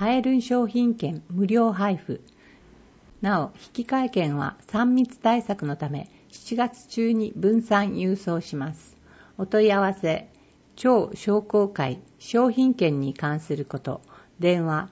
ハエルン商品券無料配布。なお、引換券は3密対策のため7月中に分散郵送します。お問い合わせ、超商工会商品券に関すること、電話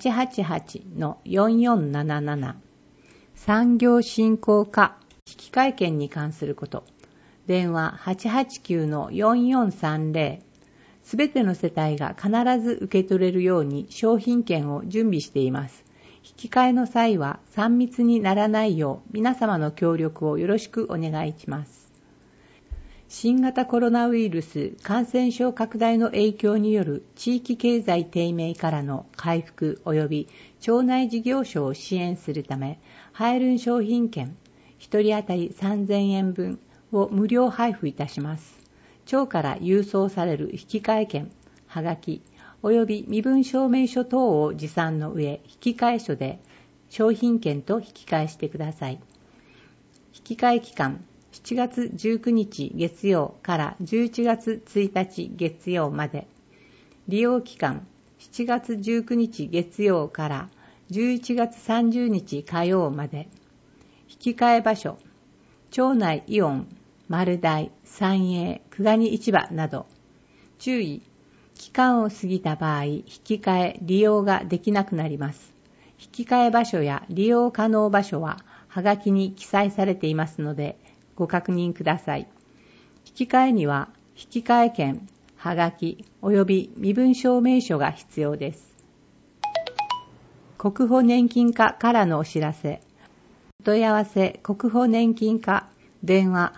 888-4477。産業振興課引換券に関すること、電話 889-4430。すべての世帯が必ず受け取れるように商品券を準備しています。引き換えの際は3密にならないよう皆様の協力をよろしくお願いします。新型コロナウイルス感染症拡大の影響による地域経済低迷からの回復及び町内事業所を支援するため、ハエルン商品券1人当たり3000円分を無料配布いたします。町から郵送される引換券、はがき及び身分証明書等を持参の上、引換所で商品券と引き換えしてください。引換期間7月19日月曜から11月1日月曜まで。利用期間7月19日月曜から11月30日火曜まで。引換え場所、町内イオン、丸大、三栄、久我に市場など。注意、期間を過ぎた場合、引き換え利用ができなくなります。引き換え場所や利用可能場所ははがきに記載されていますので、ご確認ください。引き換えには引換券、はがき及び身分証明書が必要です。国保年金課からのお知らせ。お問い合わせ国保年金課電話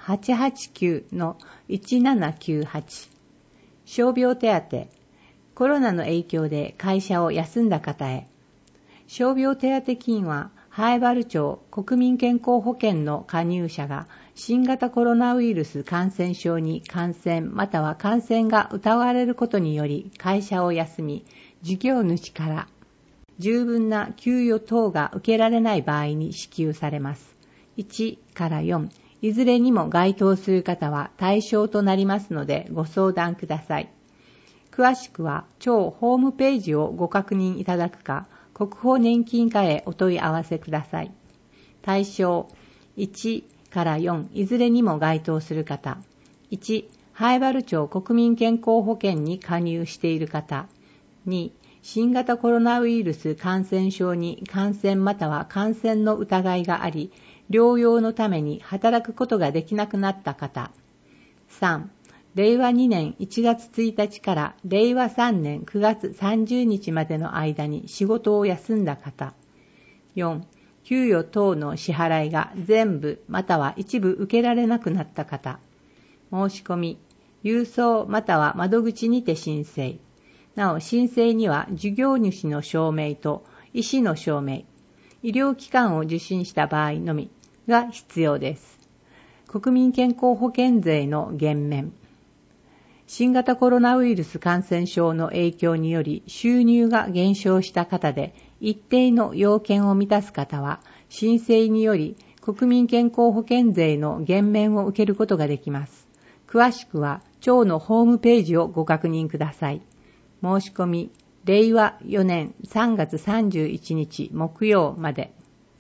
889-1798。傷病手当、コロナの影響で会社を休んだ方へ。傷病手当金は南風原町国民健康保険の加入者が新型コロナウイルス感染症に感染または感染が疑われることにより会社を休み、事業主から十分な給与等が受けられない場合に支給されます。1から4、いずれにも該当する方は対象となりますのでご相談ください。詳しくは町ホームページをご確認いただくか、国保年金課へお問い合わせください。対象1から4、いずれにも該当する方。1、南風原町国民健康保険に加入している方。2、新型コロナウイルス感染症に感染または感染の疑いがあり、療養のために働くことができなくなった方。3、令和2年1月1日から令和3年9月30日までの間に仕事を休んだ方。4、給与等の支払いが全部または一部受けられなくなった方。申し込み、郵送または窓口にて申請。なお申請には事業主の証明と医師の証明、医療機関を受診した場合のみが必要です。国民健康保険税の減免。新型コロナウイルス感染症の影響により収入が減少した方で一定の要件を満たす方は申請により国民健康保険税の減免を受けることができます。詳しくは町のホームページをご確認ください。申し込み、令和4年3月31日木曜まで。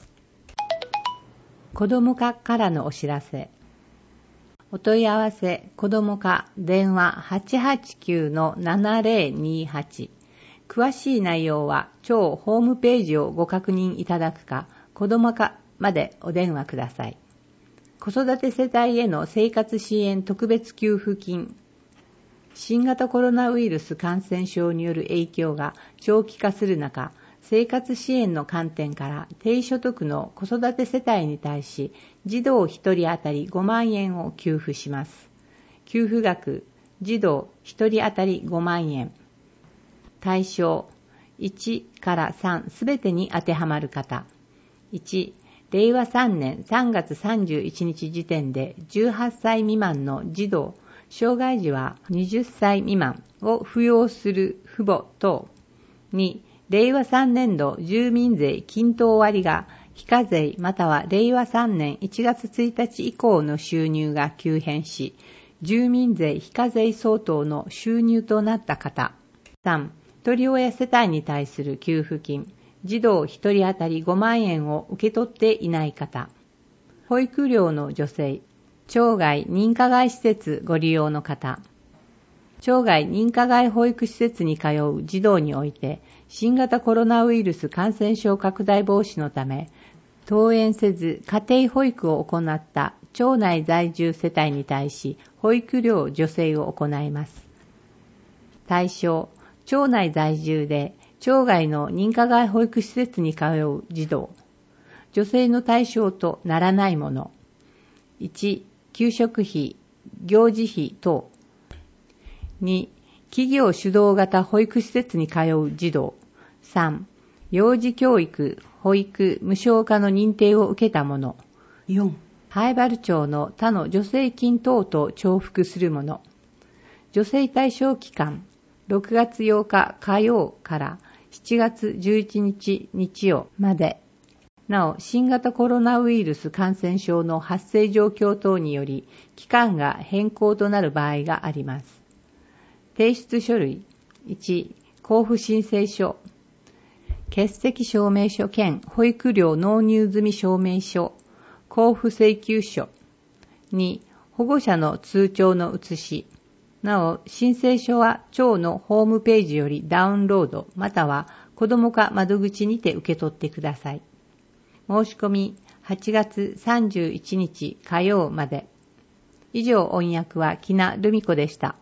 子ども課からのお知らせ。お問い合わせ、子ども課電話 889-7028。詳しい内容は町ホームページをご確認いただくか、子ども課までお電話ください。子育て世帯への生活支援特別給付金。新型コロナウイルス感染症による影響が長期化する中、生活支援の観点から低所得の子育て世帯に対し児童1人当たり5万円を給付します。給付額、児童1人当たり5万円。対象、1から3すべてに当てはまる方。1、令和3年3月31日時点で18歳未満の児童、障害児は20歳未満を扶養する父母等。2、令和3年度住民税均等割が非課税または令和3年1月1日以降の収入が急変し、住民税非課税相当の収入となった方。3、 一人親世帯に対する給付金、児童一人当たり5万円を受け取っていない方、保育料の助成、町外認可外施設ご利用の方、町外認可外保育施設に通う児童において、新型コロナウイルス感染症拡大防止のため、登園せず家庭保育を行った町内在住世帯に対し、保育料助成を行います。対象、町内在住で町外の認可外保育施設に通う児童。助成の対象とならないもの。1、給食費、行事費等。2、企業主導型保育施設に通う児童。3、幼児教育、保育、無償化の認定を受けたもの。4、南風原町の他の助成金等と重複するもの。助成対象期間、6月8日火曜から7月11日日曜まで。なお、新型コロナウイルス感染症の発生状況等により、期間が変更となる場合があります。提出書類、1、交付申請書、欠席証明書兼保育料納入済証明書、交付請求書。2、保護者の通帳の写し。なお、申請書は町のホームページよりダウンロードまたは子ども課窓口にて受け取ってください。申し込み8月31日火曜まで。以上、音訳は木名留美子でした。